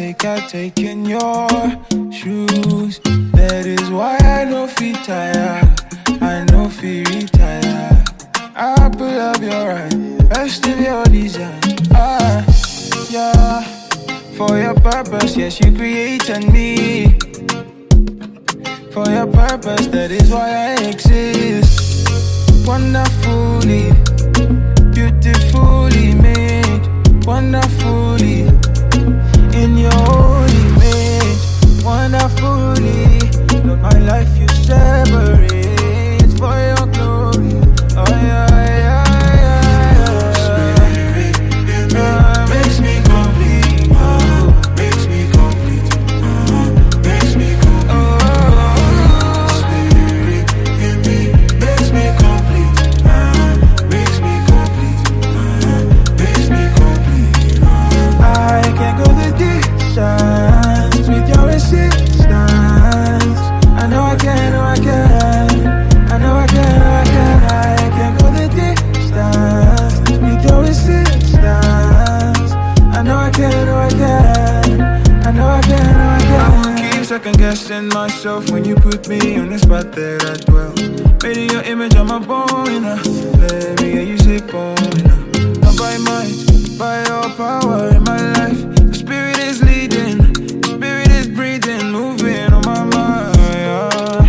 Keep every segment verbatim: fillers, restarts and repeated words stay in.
take, I take in your shoes. That is why I know feel tired, I know feel retire. I pull up your right, rest of your design. Ah, yeah. For your purpose, yes, you created me. For your purpose, that is why I exist. Wonderfully, beautifully made. Wonderfully, in your own image. Wonderfully, Lord, my life you separate for your glory. Oh yeah, yeah, yeah, yeah. Spirit in me uh, makes me complete. Uh, makes me complete. Uh, makes me complete. Oh, Spirit in me makes me complete. Uh, makes me complete. Uh, makes me complete. Uh, I can't go the distance with your assistance. I know I can, know I can. I know I can, know I can. I can go the distance with your assistance. I know I can, know I can. I know I can, know I can. I won't keep second guessing myself when you put me on the spot that I dwell. Made in your image, I'm a bone, you know. Let me hear you say bone, you know. Not by might, by your power in my life. The spirit is leading, the spirit is breathing, moving on my mind. Yeah.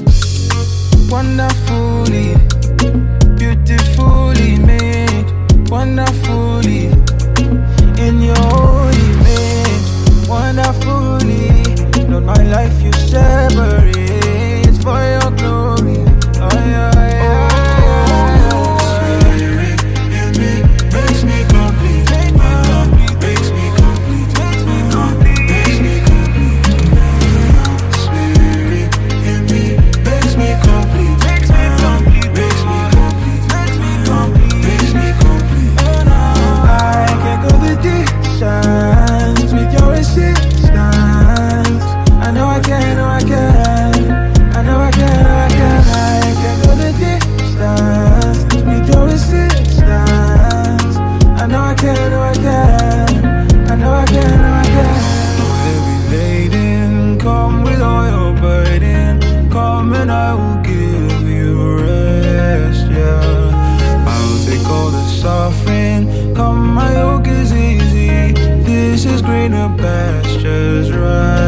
Wonderfully, beautifully made. Wonderfully, in your own image. Wonderfully, Lord, my life you separate for your glory. Oh yeah, yeah, yeah. Spirit in me makes me complete. Uh, makes me complete. Uh, makes me complete. Spirit in me makes me complete. Makes me complete. Makes me complete. Makes me complete. I can go the distance with your assistance. I know I can, know I can. I know I can, know I can. I can go the distance with your assistance. I know I can, know I can. I know I can, know I can. So heavy laden, come with all your burden. Come and I will give you rest, yeah. I will take all the suffering. Come, my yoke is easy. This is greener pastures, right?